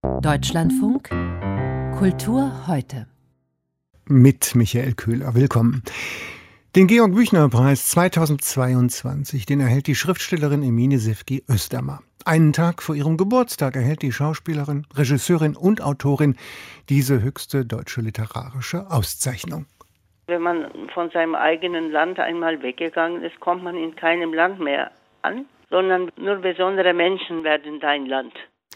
Deutschlandfunk Kultur heute. Mit Michael Köhler. Willkommen. Den Georg-Büchner-Preis 2022, den erhält die Schriftstellerin Emine Sefki Österma. Einen Tag vor ihrem Geburtstag erhält die Schauspielerin, Regisseurin und Autorin diese höchste deutsche literarische Auszeichnung. Wenn man von seinem eigenen Land einmal weggegangen ist, kommt man in keinem Land mehr an, sondern nur besondere Menschen werden dein Land.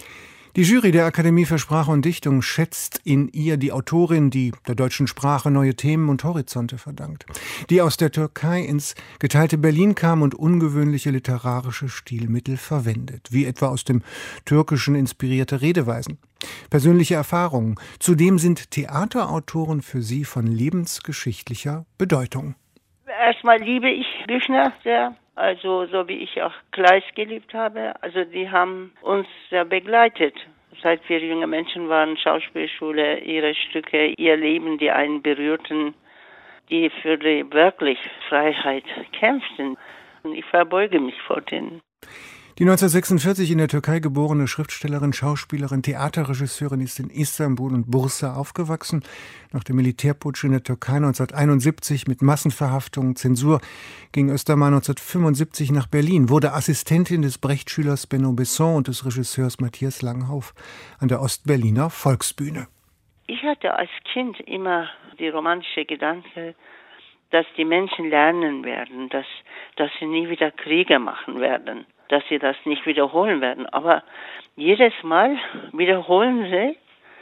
Die Jury der Akademie für Sprache und Dichtung schätzt in ihr die Autorin, die der deutschen Sprache neue Themen und Horizonte verdankt, die aus der Türkei ins geteilte Berlin kam und ungewöhnliche literarische Stilmittel verwendet, wie etwa aus dem Türkischen inspirierte Redeweisen, persönliche Erfahrungen. Zudem sind Theaterautoren für sie von lebensgeschichtlicher Bedeutung. Erstmal liebe ich Büchner sehr. Also so wie ich auch Kleist geliebt habe. Also die haben uns sehr begleitet. Seit wir junge Menschen waren, Schauspielschule, ihre Stücke, ihr Leben, die einen berührten, die für die wirklich Freiheit kämpften. Und ich verbeuge mich vor denen. Die 1946 in der Türkei geborene Schriftstellerin, Schauspielerin, Theaterregisseurin ist in Istanbul und Bursa aufgewachsen. Nach dem Militärputsch in der Türkei 1971 mit Massenverhaftungen, Zensur ging Österma 1975 nach Berlin, wurde Assistentin des Brecht-Schülers Benno Besson und des Regisseurs Matthias Langhoff an der Ostberliner Volksbühne. Ich hatte als Kind immer die romantische Gedanke, dass die Menschen lernen werden, dass sie nie wieder Kriege machen werden, dass sie das nicht wiederholen werden. Aber jedes Mal wiederholen sie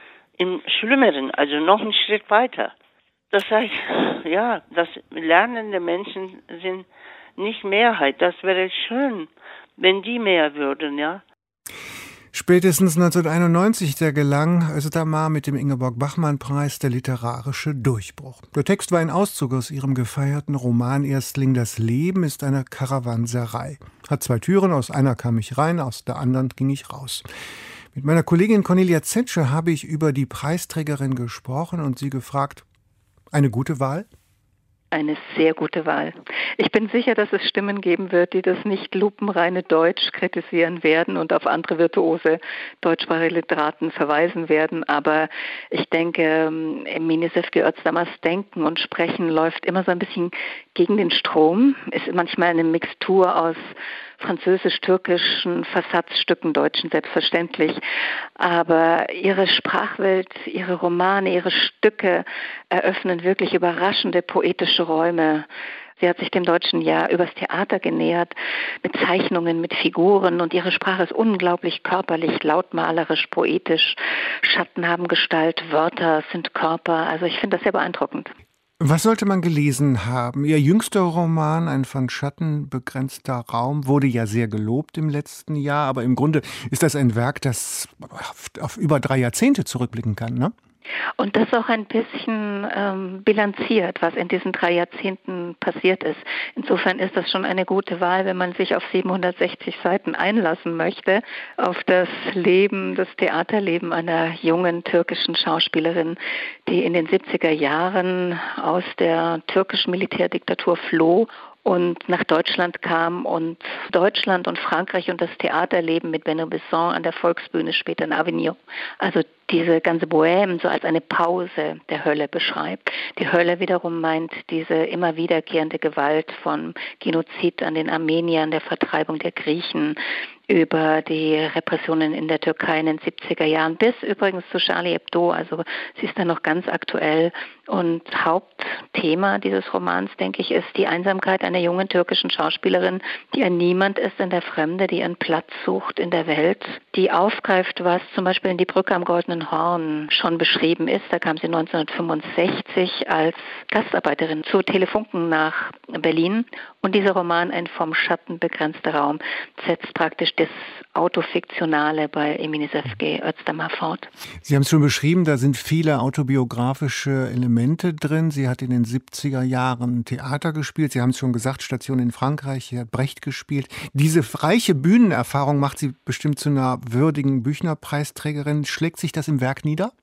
im Schlimmeren, also noch einen Schritt weiter. Das heißt, ja, dass lernende Menschen sind nicht Mehrheit. Das wäre schön, wenn die mehr würden, ja. Spätestens 1991 gelang Österma mit dem Ingeborg-Bachmann-Preis der literarische Durchbruch. Der Text war ein Auszug aus ihrem gefeierten Roman-Erstling »Das Leben ist eine Karawanserei«. Hat zwei Türen, aus einer kam ich rein, aus der anderen ging ich raus. Mit meiner Kollegin Cornelia Zetsche habe ich über die Preisträgerin gesprochen und sie gefragt, eine gute Wahl? Eine sehr gute Wahl. Ich bin sicher, dass es Stimmen geben wird, die das nicht lupenreine Deutsch kritisieren werden und auf andere virtuose deutschsprachige Literaten verweisen werden. Aber ich denke, Emine Sefki Öztamas Denken und Sprechen läuft immer so ein bisschen gegen den Strom. Ist manchmal eine Mixtur aus französisch-türkischen Versatzstücken, deutschen selbstverständlich. Aber ihre Sprachwelt, ihre Romane, ihre Stücke eröffnen wirklich überraschende poetische Räume. Sie hat sich dem deutschen Jahr übers Theater genähert, mit Zeichnungen, mit Figuren, und ihre Sprache ist unglaublich körperlich, lautmalerisch, poetisch. Schatten haben Gestalt, Wörter sind Körper. Also ich finde das sehr beeindruckend. Was sollte man gelesen haben? Ihr jüngster Roman, ein von Schatten begrenzter Raum, wurde ja sehr gelobt im letzten Jahr, aber im Grunde ist das ein Werk, das auf über 3 Jahrzehnte zurückblicken kann, ne? Und das auch ein bisschen bilanziert, was in diesen 3 Jahrzehnten passiert ist. Insofern ist das schon eine gute Wahl, wenn man sich auf 760 Seiten einlassen möchte, auf das Leben, das Theaterleben einer jungen türkischen Schauspielerin, die in den 70er Jahren aus der türkischen Militärdiktatur floh und nach Deutschland kam und Deutschland und Frankreich und das Theaterleben mit Benno Besson an der Volksbühne, später in Avignon, also diese ganze Bohème so als eine Pause der Hölle beschreibt. Die Hölle wiederum meint diese immer wiederkehrende Gewalt von Genozid an den Armeniern, der Vertreibung der Griechen, über die Repressionen in der Türkei in den 70er Jahren, bis übrigens zu Charlie Hebdo, also sie ist da noch ganz aktuell. Und Hauptthema dieses Romans, denke ich, ist die Einsamkeit einer jungen türkischen Schauspielerin, die ein Niemand ist in der Fremde, die ihren Platz sucht in der Welt, die aufgreift, was zum Beispiel in Die Brücke am Goldenen Horn schon beschrieben ist. Da kam sie 1965 als Gastarbeiterin zu Telefunken nach Berlin. Und dieser Roman, ein vom Schatten begrenzter Raum, setzt praktisch das Autofiktionale bei Emine Sefki Öztama fort. Sie haben es schon beschrieben, da sind viele autobiografische Elemente drin. Sie hat in den 70er Jahren Theater gespielt. Sie haben es schon gesagt, Station in Frankreich, sie hat Brecht gespielt. Diese reiche Bühnenerfahrung macht sie bestimmt zu einer würdigen Büchner-Preisträgerin. Schlägt sich das im Werk nieder?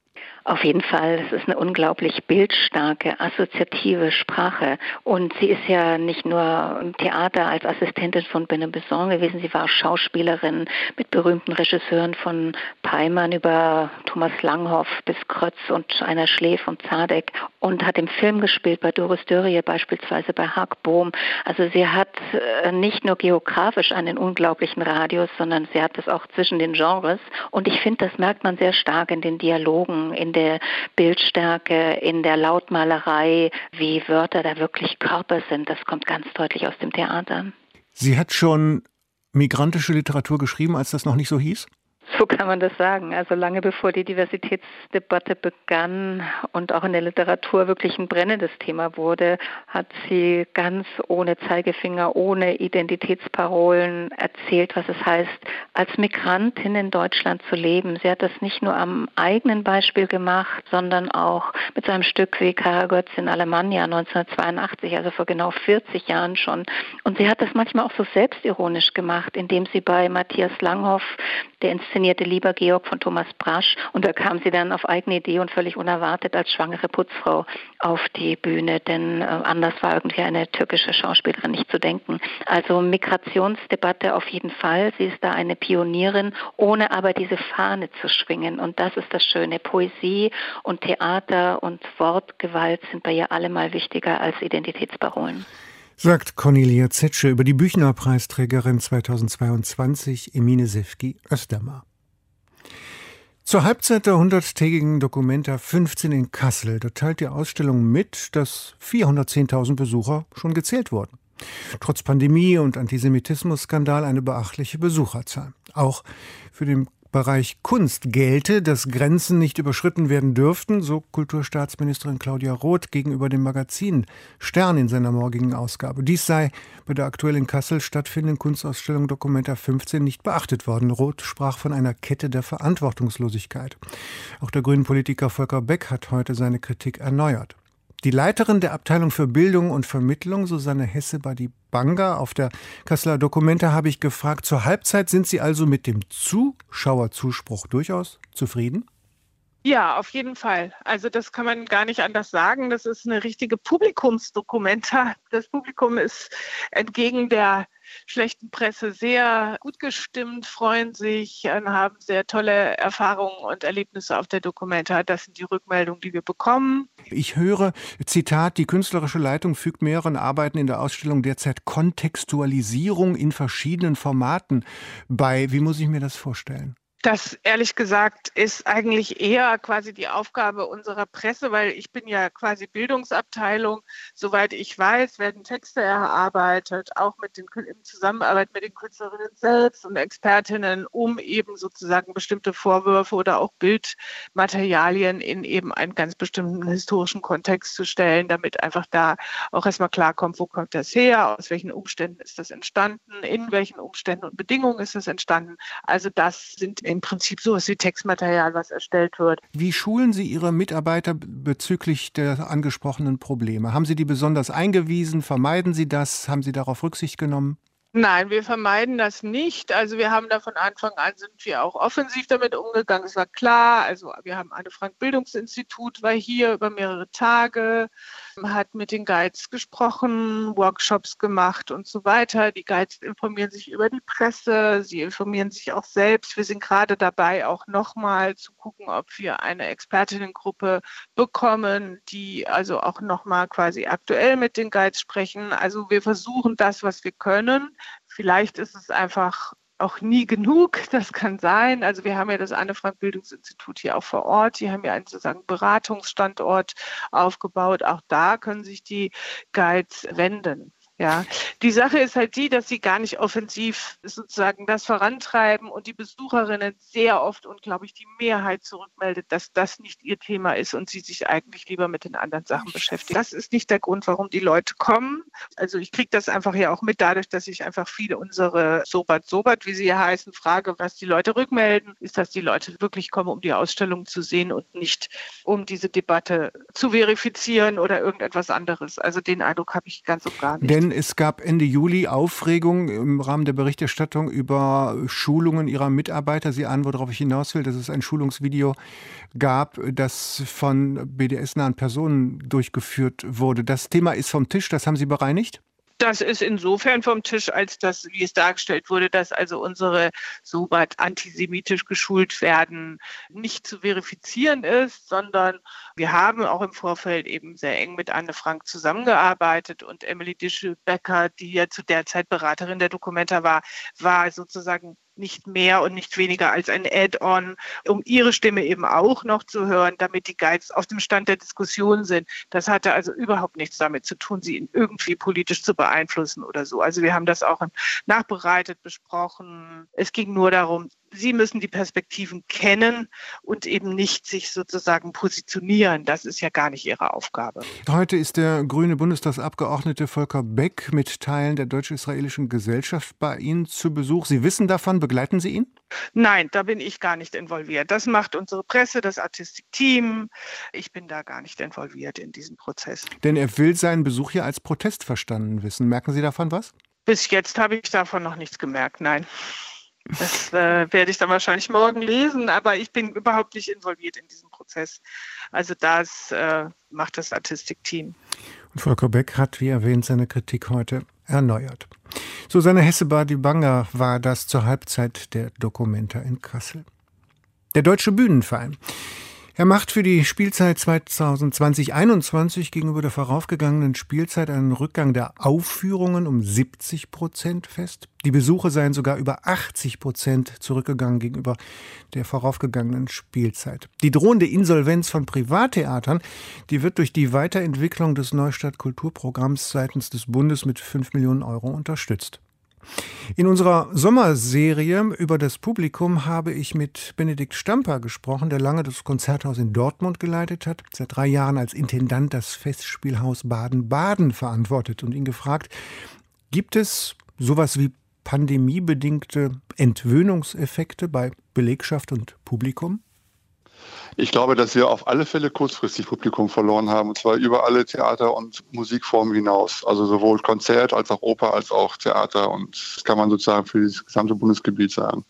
Auf jeden Fall, es ist eine unglaublich bildstarke, assoziative Sprache. Und sie ist ja nicht nur im Theater als Assistentin von Benno Besson gewesen, sie war auch Schauspielerin mit berühmten Regisseuren von Peimann über Thomas Langhoff bis Krötz und Einer Schläf und Zadek und hat im Film gespielt, bei Doris Dörrie beispielsweise, bei Haag Bohm. Also sie hat nicht nur geografisch einen unglaublichen Radius, sondern sie hat es auch zwischen den Genres. Und ich finde, das merkt man sehr stark in den Dialogen, in der Bildstärke, in der Lautmalerei, wie Wörter da wirklich Körper sind. Das kommt ganz deutlich aus dem Theater. Sie hat schon migrantische Literatur geschrieben, als das noch nicht so hieß? So kann man das sagen. Also lange bevor die Diversitätsdebatte begann und auch in der Literatur wirklich ein brennendes Thema wurde, hat sie ganz ohne Zeigefinger, ohne Identitätsparolen erzählt, was es heißt, als Migrantin in Deutschland zu leben. Sie hat das nicht nur am eigenen Beispiel gemacht, sondern auch mit so einem Stück wie Karagötz in Alemannia 1982, also vor genau 40 Jahren schon. Und sie hat das manchmal auch so selbstironisch gemacht, indem sie bei Matthias Langhoff, der inszenierte Lieber Georg von Thomas Brasch, und da kam sie dann auf eigene Idee und völlig unerwartet als schwangere Putzfrau auf die Bühne, denn anders war irgendwie eine türkische Schauspielerin nicht zu denken. Also Migrationsdebatte auf jeden Fall, sie ist da eine Pionierin, ohne aber diese Fahne zu schwingen, und das ist das Schöne. Poesie und Theater und Wortgewalt sind bei ihr allemal wichtiger als Identitätsparolen. Sagt Cornelia Zetsche über die Büchner-Preisträgerin 2022 Emine Sefki-Östermar. Zur Halbzeit der 100-tägigen Documenta 15 in Kassel, da teilt die Ausstellung mit, dass 410.000 Besucher schon gezählt wurden. Trotz Pandemie und Antisemitismus-Skandal eine beachtliche Besucherzahl. Auch für den Bereich Kunst gelte, dass Grenzen nicht überschritten werden dürften, so Kulturstaatsministerin Claudia Roth gegenüber dem Magazin Stern in seiner morgigen Ausgabe. Dies sei bei der aktuell in Kassel stattfindenden Kunstausstellung Documenta 15 nicht beachtet worden. Roth sprach von einer Kette der Verantwortungslosigkeit. Auch der grünen Politiker Volker Beck hat heute seine Kritik erneuert. Die Leiterin der Abteilung für Bildung und Vermittlung, Susanne Hesse-Badi-Banga, auf der Kasseler Documenta habe ich gefragt, zur Halbzeit sind Sie also mit dem Zuschauerzuspruch durchaus zufrieden? Ja, auf jeden Fall. Also das kann man gar nicht anders sagen. Das ist eine richtige Publikumsdokumenta. Das Publikum ist entgegen der schlechten Presse sehr gut gestimmt, freuen sich und haben sehr tolle Erfahrungen und Erlebnisse auf der Documenta. Das sind die Rückmeldungen, die wir bekommen. Ich höre, Zitat, die künstlerische Leitung fügt mehreren Arbeiten in der Ausstellung derzeit Kontextualisierung in verschiedenen Formaten bei. Wie muss ich mir das vorstellen? Das, ehrlich gesagt, ist eigentlich eher quasi die Aufgabe unserer Presse, weil ich bin ja quasi Bildungsabteilung. Soweit ich weiß, werden Texte erarbeitet, auch in Zusammenarbeit mit den Künstlerinnen selbst und Expertinnen, um eben sozusagen bestimmte Vorwürfe oder auch Bildmaterialien in eben einen ganz bestimmten historischen Kontext zu stellen, damit einfach da auch erstmal klarkommt, wo kommt das her, aus welchen Umständen ist das entstanden, in welchen Umständen und Bedingungen ist das entstanden. Also das sind im Prinzip sowas wie Textmaterial, was erstellt wird. Wie schulen Sie Ihre Mitarbeiter bezüglich der angesprochenen Probleme? Haben Sie die besonders eingewiesen? Vermeiden Sie das? Haben Sie darauf Rücksicht genommen? Nein, wir vermeiden das nicht. Also wir haben da von Anfang an, sind wir auch offensiv damit umgegangen. Es war klar, also wir haben Anne-Frank-Bildungsinstitut, war hier über mehrere Tage, hat mit den Guides gesprochen, Workshops gemacht und so weiter. Die Guides informieren sich über die Presse, sie informieren sich auch selbst. Wir sind gerade dabei, auch nochmal zu gucken, ob wir eine Expertinnengruppe bekommen, die also auch nochmal quasi aktuell mit den Guides sprechen. Also wir versuchen das, was wir können. Vielleicht ist es einfach auch nie genug, das kann sein. Also wir haben ja das Anne-Frank-Bildungsinstitut hier auch vor Ort. Die haben ja einen sozusagen Beratungsstandort aufgebaut. Auch da können sich die Guides wenden. Ja, die Sache ist halt die, dass sie gar nicht offensiv sozusagen das vorantreiben und die Besucherinnen sehr oft und glaube ich die Mehrheit zurückmeldet, dass das nicht ihr Thema ist und sie sich eigentlich lieber mit den anderen Sachen beschäftigen. Das ist nicht der Grund, warum die Leute kommen. Also ich kriege das einfach ja auch mit dadurch, dass ich einfach viele unsere Sobat, wie sie hier heißen, frage, was die Leute rückmelden, ist, dass die Leute wirklich kommen, um die Ausstellung zu sehen und nicht um diese Debatte zu verifizieren oder irgendetwas anderes. Also den Eindruck habe ich ganz und gar nicht. Denn denn es gab Ende Juli Aufregung im Rahmen der Berichterstattung über Schulungen Ihrer Mitarbeiter. Sie ahnen, worauf ich hinaus will, dass es ein Schulungsvideo gab, das von BDS-nahen Personen durchgeführt wurde. Das Thema ist vom Tisch, das haben Sie bereinigt? Das ist insofern vom Tisch, als das, wie es dargestellt wurde, dass also unsere so weit antisemitisch geschult werden, nicht zu verifizieren ist, sondern wir haben auch im Vorfeld eben sehr eng mit Anne Frank zusammengearbeitet und Emily Dischel-Becker, die ja zu der Zeit Beraterin der Documenta war sozusagen nicht mehr und nicht weniger als ein Add-on, um ihre Stimme eben auch noch zu hören, damit die Guides auf dem Stand der Diskussion sind. Das hatte also überhaupt nichts damit zu tun, sie irgendwie politisch zu beeinflussen oder so. Also wir haben das auch nachbereitet, besprochen. Es ging nur darum, sie müssen die Perspektiven kennen und eben nicht sich sozusagen positionieren. Das ist ja gar nicht ihre Aufgabe. Heute ist der grüne Bundestagsabgeordnete Volker Beck mit Teilen der deutsch-israelischen Gesellschaft bei Ihnen zu Besuch. Sie wissen davon, begleiten Sie ihn? Nein, da bin ich gar nicht involviert. Das macht unsere Presse, das Artistikteam. Ich bin da gar nicht involviert in diesen Prozess. Denn er will seinen Besuch hier als Protest verstanden wissen. Merken Sie davon was? Bis jetzt habe ich davon noch nichts gemerkt, nein. Das werde ich dann wahrscheinlich morgen lesen, aber ich bin überhaupt nicht involviert in diesem Prozess. Also das macht das Artistikteam. Und Volker Beck hat, wie erwähnt, seine Kritik heute erneuert. Susanne Hesse-Badibanger war das zur Halbzeit der Documenta in Kassel. Der Deutsche Bühnenverein. Er macht für die Spielzeit 2020/21 gegenüber der voraufgegangenen Spielzeit einen Rückgang der Aufführungen um 70% fest. Die Besuche seien sogar über 80% zurückgegangen gegenüber der voraufgegangenen Spielzeit. Die drohende Insolvenz von Privattheatern, die wird durch die Weiterentwicklung des Neustadt Kulturprogramms seitens des Bundes mit 5 Millionen Euro unterstützt. In unserer Sommerserie über das Publikum habe ich mit Benedikt Stamper gesprochen, der lange das Konzerthaus in Dortmund geleitet hat, seit 3 Jahren als Intendant das Festspielhaus Baden-Baden verantwortet und ihn gefragt, gibt es sowas wie pandemiebedingte Entwöhnungseffekte bei Belegschaft und Publikum? Ich glaube, dass wir auf alle Fälle kurzfristig Publikum verloren haben, und zwar über alle Theater- und Musikformen hinaus. Also sowohl Konzert als auch Oper als auch Theater. Und das kann man sozusagen für das gesamte Bundesgebiet sagen.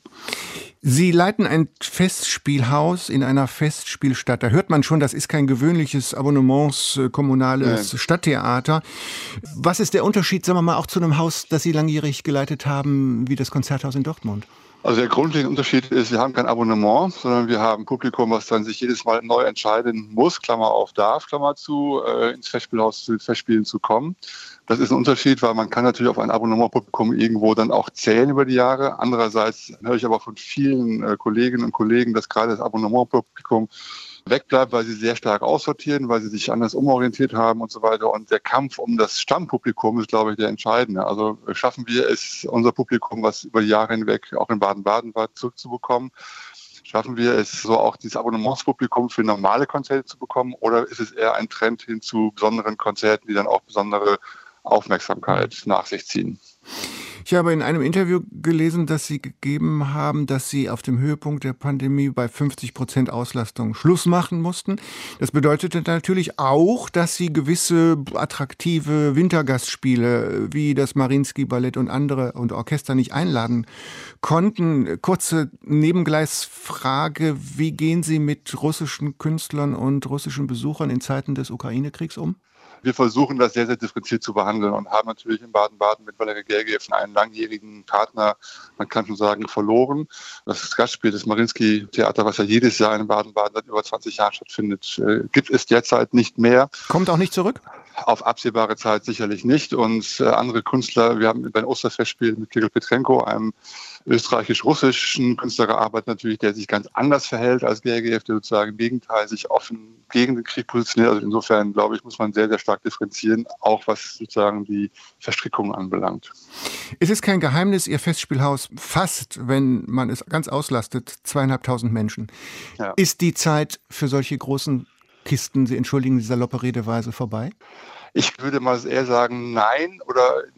Sie leiten ein Festspielhaus in einer Festspielstadt. Da hört man schon, das ist kein gewöhnliches abonnementskommunales Stadttheater. Was ist der Unterschied, sagen wir mal, auch zu einem Haus, das Sie langjährig geleitet haben, wie das Konzerthaus in Dortmund? Also der grundlegende Unterschied ist, wir haben kein Abonnement, sondern wir haben Publikum, was dann sich jedes Mal neu entscheiden muss, Klammer auf, darf, Klammer zu, ins Festspielhaus zu den Festspielen zu kommen. Das ist ein Unterschied, weil man kann natürlich auf ein Abonnementpublikum irgendwo dann auch zählen über die Jahre. Andererseits höre ich aber von vielen Kolleginnen und Kollegen, dass gerade das Abonnementpublikum wegbleibt, weil sie sehr stark aussortieren, weil sie sich anders umorientiert haben und so weiter. Und der Kampf um das Stammpublikum ist, glaube ich, der entscheidende. Also schaffen wir es, unser Publikum, was über die Jahre hinweg auch in Baden-Baden war, zurückzubekommen? Schaffen wir es, so auch dieses Abonnementspublikum für normale Konzerte zu bekommen? Oder ist es eher ein Trend hin zu besonderen Konzerten, die dann auch besondere Aufmerksamkeit nach sich ziehen? Ich habe in einem Interview gelesen, dass Sie gegeben haben, dass Sie auf dem Höhepunkt der Pandemie bei 50% Auslastung Schluss machen mussten. Das bedeutete natürlich auch, dass Sie gewisse attraktive Wintergastspiele wie das Mariinsky-Ballett und andere und Orchester nicht einladen konnten. Kurze Nebengleisfrage, wie gehen Sie mit russischen Künstlern und russischen Besuchern in Zeiten des Ukraine-Kriegs um? Wir versuchen das sehr, sehr differenziert zu behandeln und haben natürlich in Baden-Baden mit Valery Gergiev einen langjährigen Partner, man kann schon sagen, verloren. Das Gastspiel des Mariinsky-Theater, was ja jedes Jahr in Baden-Baden seit über 20 Jahren stattfindet, gibt es derzeit nicht mehr. Kommt auch nicht zurück? Auf absehbare Zeit sicherlich nicht. Und andere Künstler, wir haben beim Osterfestspiel mit Kirill Petrenko, einem österreichisch-russischen Künstler gearbeitet, natürlich, der sich ganz anders verhält als Gergiev, der sozusagen im Gegenteil sich offen gegen den Krieg positioniert. Also insofern, glaube ich, muss man sehr, sehr stark differenzieren, auch was sozusagen die Verstrickungen anbelangt. Es ist kein Geheimnis, Ihr Festspielhaus fasst, wenn man es ganz auslastet, 2.500 Menschen. Ja. Ist die Zeit für solche großen Kisten, Sie entschuldigen die saloppe Redeweise, vorbei? Ich würde mal eher sagen, nein, oder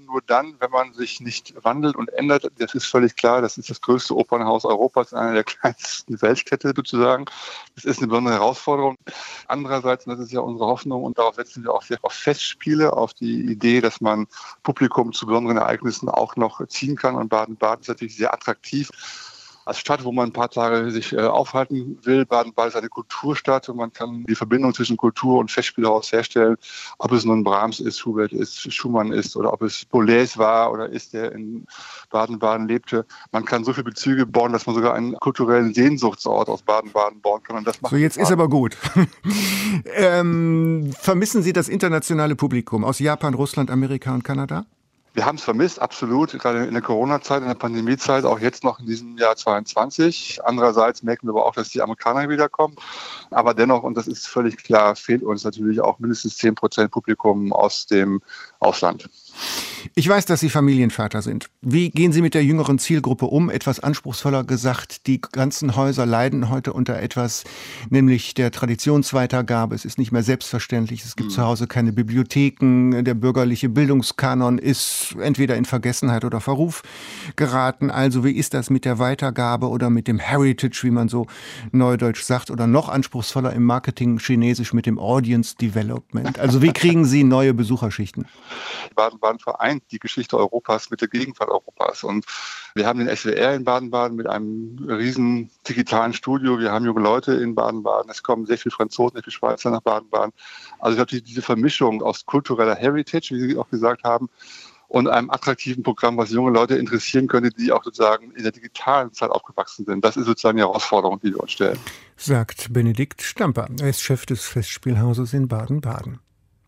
nur dann, wenn man sich nicht wandelt und ändert. Das ist völlig klar. Das ist das größte Opernhaus Europas, einer der kleinsten Weltstädte sozusagen. Das ist eine besondere Herausforderung. Andererseits, und das ist ja unsere Hoffnung, und darauf setzen wir auch sehr auf Festspiele, auf die Idee, dass man Publikum zu besonderen Ereignissen auch noch ziehen kann. Und Baden-Baden ist natürlich sehr attraktiv. Als Stadt, wo man ein paar Tage sich aufhalten will. Baden-Baden ist eine Kulturstadt und man kann die Verbindung zwischen Kultur und Festspielhaus herstellen. Ob es nun Brahms ist, Schubert ist, Schumann ist oder ob es Boulez war oder ist, der in Baden-Baden lebte. Man kann so viele Bezüge bauen, dass man sogar einen kulturellen Sehnsuchtsort aus Baden-Baden bauen kann. Und das macht so, jetzt ist aber gut. Vermissen Sie das internationale Publikum aus Japan, Russland, Amerika und Kanada? Wir haben es vermisst, absolut, gerade in der Corona-Zeit, in der Pandemiezeit, auch jetzt noch in diesem Jahr 22. Andererseits merken wir aber auch, dass die Amerikaner wiederkommen. Aber dennoch, und das ist völlig klar, fehlt uns natürlich auch mindestens 10% Publikum aus dem Ausland. Ich weiß, dass Sie Familienvater sind. Wie gehen Sie mit der jüngeren Zielgruppe um? Etwas anspruchsvoller gesagt, die ganzen Häuser leiden heute unter etwas, nämlich der Traditionsweitergabe. Es ist nicht mehr selbstverständlich. Es gibt zu Hause keine Bibliotheken. Der bürgerliche Bildungskanon ist entweder in Vergessenheit oder Verruf geraten. Also wie ist das mit der Weitergabe oder mit dem Heritage, wie man so neudeutsch sagt, oder noch anspruchsvoller im Marketing chinesisch mit dem Audience Development? Also wie kriegen Sie neue Besucherschichten? Baden-Baden vereint die Geschichte Europas mit der Gegenwart Europas. Und wir haben den SWR in Baden-Baden mit einem riesen digitalen Studio. Wir haben junge Leute in Baden-Baden. Es kommen sehr viele Franzosen, sehr viele Schweizer nach Baden-Baden. Also ich glaube, diese Vermischung aus kultureller Heritage, wie Sie auch gesagt haben, und einem attraktiven Programm, was junge Leute interessieren könnte, die auch sozusagen in der digitalen Zeit aufgewachsen sind. Das ist sozusagen die Herausforderung, die wir uns stellen. Sagt Benedikt Stamper. Er ist Chef des Festspielhauses in Baden-Baden.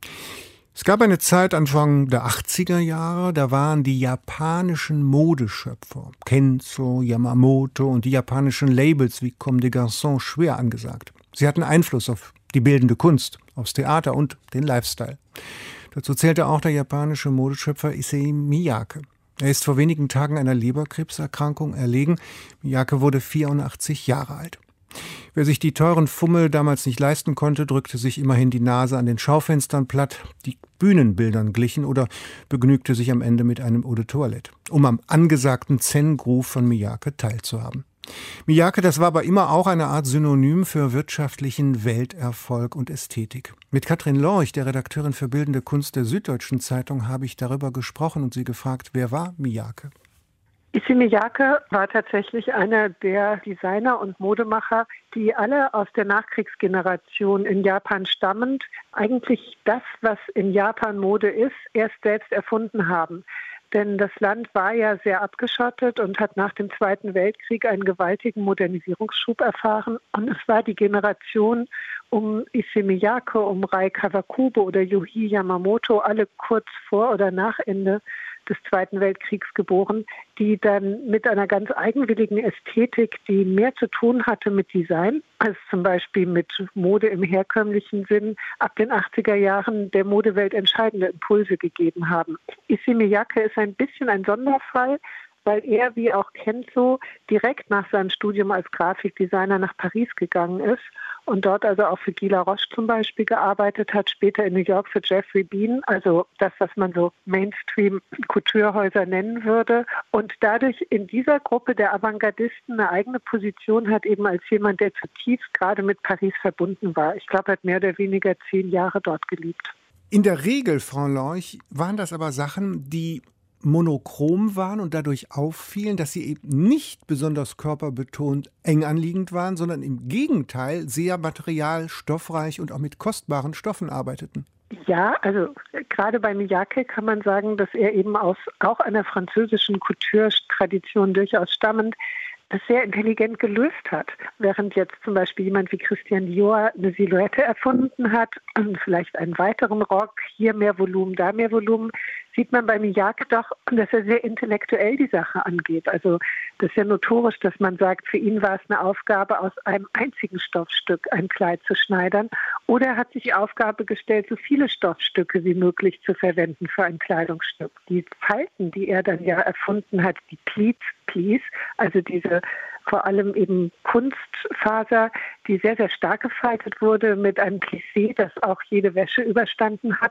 Es gab eine Zeit Anfang der 80er Jahre, da waren die japanischen Modeschöpfer, Kenzo, Yamamoto und die japanischen Labels wie Comme des Garçons schwer angesagt. Sie hatten Einfluss auf die bildende Kunst, aufs Theater und den Lifestyle. Dazu zählte auch der japanische Modeschöpfer Issey Miyake. Er ist vor wenigen Tagen einer Leberkrebserkrankung erlegen. Miyake wurde 84 Jahre alt. Wer sich die teuren Fummel damals nicht leisten konnte, drückte sich immerhin die Nase an den Schaufenstern platt, die Bühnenbildern glichen oder begnügte sich am Ende mit einem Eau de Toilette, um am angesagten Zen-Groove von Miyake teilzuhaben. Miyake, das war aber immer auch eine Art Synonym für wirtschaftlichen Welterfolg und Ästhetik. Mit Katrin Lorch, der Redakteurin für Bildende Kunst der Süddeutschen Zeitung, habe ich darüber gesprochen und sie gefragt, wer war Miyake? Issey Miyake war tatsächlich einer der Designer und Modemacher, die alle aus der Nachkriegsgeneration in Japan stammend eigentlich das, was in Japan Mode ist, erst selbst erfunden haben. Denn das Land war ja sehr abgeschottet und hat nach dem Zweiten Weltkrieg einen gewaltigen Modernisierungsschub erfahren. Und es war die Generation um Issey Miyake, um Rei Kawakube oder Yūji Yamamoto, alle kurz vor oder nach Ende des Zweiten Weltkriegs geboren, die dann mit einer ganz eigenwilligen Ästhetik, die mehr zu tun hatte mit Design, als zum Beispiel mit Mode im herkömmlichen Sinn, ab den 80er Jahren der Modewelt entscheidende Impulse gegeben haben. Issey Miyake ist ein bisschen ein Sonderfall, weil er, wie auch Kenzo, direkt nach seinem Studium als Grafikdesigner nach Paris gegangen ist und dort also auch für Guy Laroche zum Beispiel gearbeitet hat, später in New York für Jeffrey Bean, also das, was man so Mainstream-Couturehäuser nennen würde. Und dadurch in dieser Gruppe der Avantgardisten eine eigene Position hat, eben als jemand, der zutiefst gerade mit Paris verbunden war. Ich glaube, er hat mehr oder weniger 10 Jahre dort gelebt. In der Regel, Frau Lorch, waren das aber Sachen, die monochrom waren und dadurch auffielen, dass sie eben nicht besonders körperbetont eng anliegend waren, sondern im Gegenteil sehr materialstoffreich und auch mit kostbaren Stoffen arbeiteten. Ja, also gerade bei Miyake kann man sagen, dass er eben aus auch einer französischen Couture-Tradition durchaus stammend das sehr intelligent gelöst hat. Während jetzt zum Beispiel jemand wie Christian Dior eine Silhouette erfunden hat und vielleicht einen weiteren Rock, hier mehr Volumen, da mehr Volumen, sieht man bei Miyake doch, dass er sehr intellektuell die Sache angeht. Also das ist ja notorisch, dass man sagt, für ihn war es eine Aufgabe, aus einem einzigen Stoffstück ein Kleid zu schneidern. Oder er hat sich die Aufgabe gestellt, so viele Stoffstücke wie möglich zu verwenden für ein Kleidungsstück. Die Falten, die er dann ja erfunden hat, die Pleats, also diese vor allem eben Kunstfaser, die sehr, sehr stark gefaltet wurde mit einem Plissé, das auch jede Wäsche überstanden hat.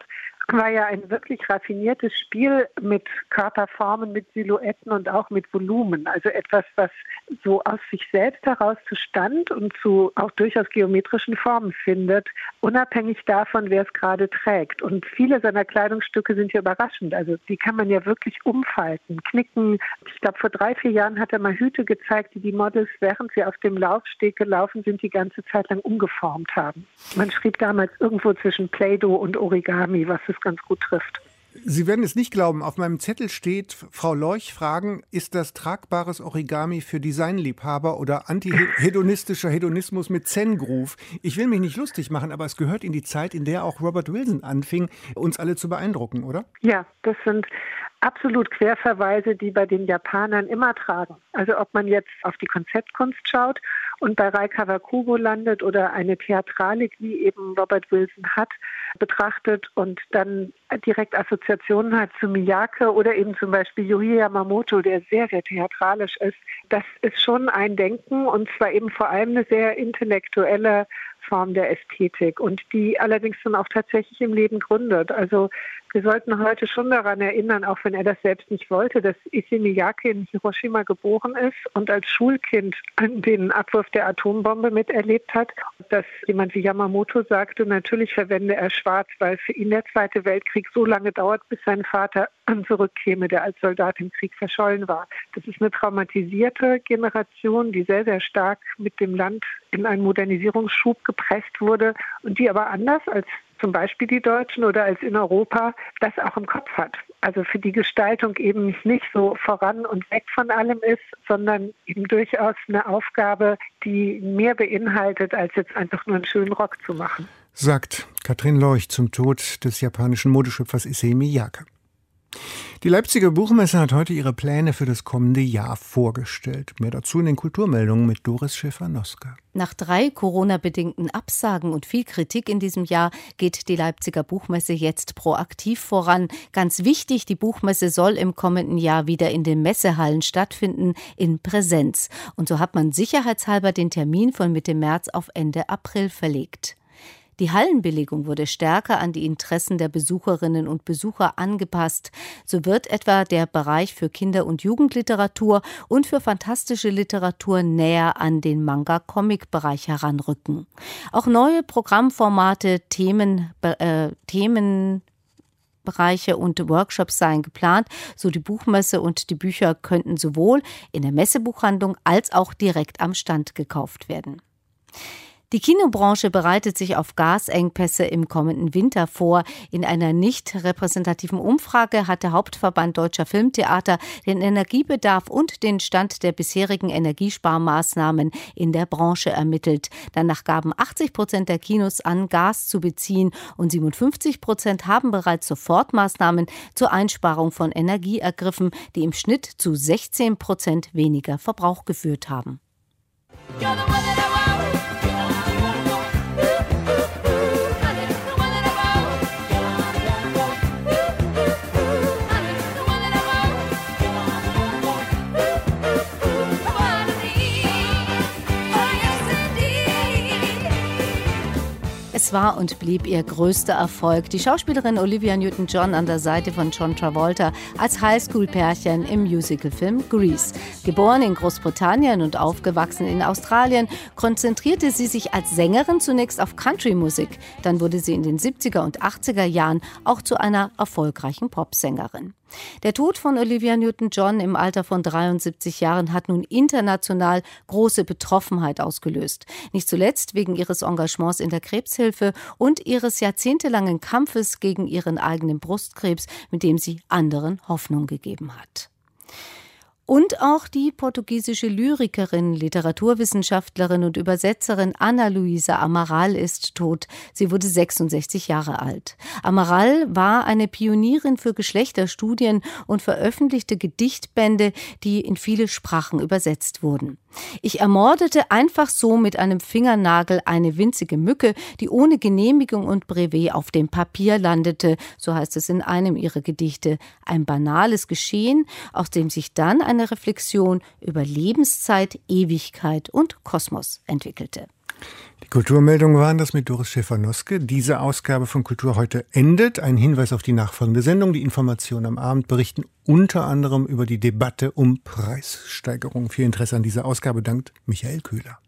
war ja ein wirklich raffiniertes Spiel mit Körperformen, mit Silhouetten und auch mit Volumen. Also etwas, was so aus sich selbst heraus zu Stand und zu auch durchaus geometrischen Formen findet, unabhängig davon, wer es gerade trägt. Und viele seiner Kleidungsstücke sind ja überraschend. Also die kann man ja wirklich umfalten, knicken. Ich glaube, vor 3-4 Jahren hat er mal Hüte gezeigt, die Models, während sie auf dem Laufsteg gelaufen sind, die ganze Zeit lang umgeformt haben. Man schrieb damals irgendwo zwischen Play-Doh und Origami, was es ganz gut trifft. Sie werden es nicht glauben, auf meinem Zettel steht, Frau Lorch fragen, ist das tragbares Origami für Designliebhaber oder antihedonistischer Hedonismus mit Zen-Groove? Ich will mich nicht lustig machen, aber es gehört in die Zeit, in der auch Robert Wilson anfing, uns alle zu beeindrucken, oder? Ja, das sind absolut Querverweise, die bei den Japanern immer tragen. Also ob man jetzt auf die Konzeptkunst schaut und bei Rei Kawakubo landet oder eine Theatralik, wie eben Robert Wilson hat, betrachtet und dann direkt Assoziationen hat zu Miyake oder eben zum Beispiel Yui Yamamoto, der sehr, sehr theatralisch ist. Das ist schon ein Denken und zwar eben vor allem eine sehr intellektuelle Form der Ästhetik und die allerdings dann auch tatsächlich im Leben gründet. Also wir sollten heute schon daran erinnern, auch wenn er das selbst nicht wollte, dass Issey Miyake in Hiroshima geboren ist und als Schulkind den Abwurf der Atombombe miterlebt hat. Dass jemand wie Yamamoto sagte, natürlich verwende er schwarz, weil für ihn der Zweite Weltkrieg so lange dauert, bis sein Vater zurückkäme, der als Soldat im Krieg verschollen war. Das ist eine traumatisierte Generation, die sehr, sehr stark mit dem Land in einen Modernisierungsschub gepresst wurde und die aber anders als zum Beispiel die Deutschen oder als in Europa das auch im Kopf hat. Also für die Gestaltung eben nicht so voran und weg von allem ist, sondern eben durchaus eine Aufgabe, die mehr beinhaltet, als jetzt einfach nur einen schönen Rock zu machen. Sagt Katrin Lorch zum Tod des japanischen Modeschöpfers Issey Miyake. Die Leipziger Buchmesse hat heute ihre Pläne für das kommende Jahr vorgestellt. Mehr dazu in den Kulturmeldungen mit Doris Schäfer-Noska. Nach 3 Corona-bedingten Absagen und viel Kritik in diesem Jahr geht die Leipziger Buchmesse jetzt proaktiv voran. Ganz wichtig, die Buchmesse soll im kommenden Jahr wieder in den Messehallen stattfinden, in Präsenz. Und so hat man sicherheitshalber den Termin von Mitte März auf Ende April verlegt. Die Hallenbelegung wurde stärker an die Interessen der Besucherinnen und Besucher angepasst. So wird etwa der Bereich für Kinder- und Jugendliteratur und für fantastische Literatur näher an den Manga-Comic-Bereich heranrücken. Auch neue Programmformate, Themenbereiche und Workshops seien geplant, so die Buchmesse, und die Bücher könnten sowohl in der Messebuchhandlung als auch direkt am Stand gekauft werden. Die Kinobranche bereitet sich auf Gasengpässe im kommenden Winter vor. In einer nicht repräsentativen Umfrage hat der Hauptverband Deutscher Filmtheater den Energiebedarf und den Stand der bisherigen Energiesparmaßnahmen in der Branche ermittelt. Danach gaben 80% der Kinos an, Gas zu beziehen und 57% haben bereits Sofortmaßnahmen zur Einsparung von Energie ergriffen, die im Schnitt zu 16% weniger Verbrauch geführt haben. Es war und blieb ihr größter Erfolg. Die Schauspielerin Olivia Newton-John an der Seite von John Travolta als Highschool-Pärchen im Musicalfilm Grease. Geboren in Großbritannien und aufgewachsen in Australien, konzentrierte sie sich als Sängerin zunächst auf Country-Musik. Dann wurde sie in den 70er und 80er Jahren auch zu einer erfolgreichen Popsängerin. Der Tod von Olivia Newton-John im Alter von 73 Jahren hat nun international große Betroffenheit ausgelöst. Nicht zuletzt wegen ihres Engagements in der Krebshilfe und ihres jahrzehntelangen Kampfes gegen ihren eigenen Brustkrebs, mit dem sie anderen Hoffnung gegeben hat. Und auch die portugiesische Lyrikerin, Literaturwissenschaftlerin und Übersetzerin Ana Luísa Amaral ist tot. Sie wurde 66 Jahre alt. Amaral war eine Pionierin für Geschlechterstudien und veröffentlichte Gedichtbände, die in viele Sprachen übersetzt wurden. Ich ermordete einfach so mit einem Fingernagel eine winzige Mücke, die ohne Genehmigung und Brevet auf dem Papier landete, so heißt es in einem ihrer Gedichte. Ein banales Geschehen, aus dem sich dann eine Reflexion über Lebenszeit, Ewigkeit und Kosmos entwickelte. Die Kulturmeldungen waren das mit Doris Schäfer-Noske. Diese Ausgabe von Kultur heute endet. Ein Hinweis auf die nachfolgende Sendung. Die Informationen am Abend berichten unter anderem über die Debatte um Preissteigerungen. Viel Interesse an dieser Ausgabe dankt Michael Köhler.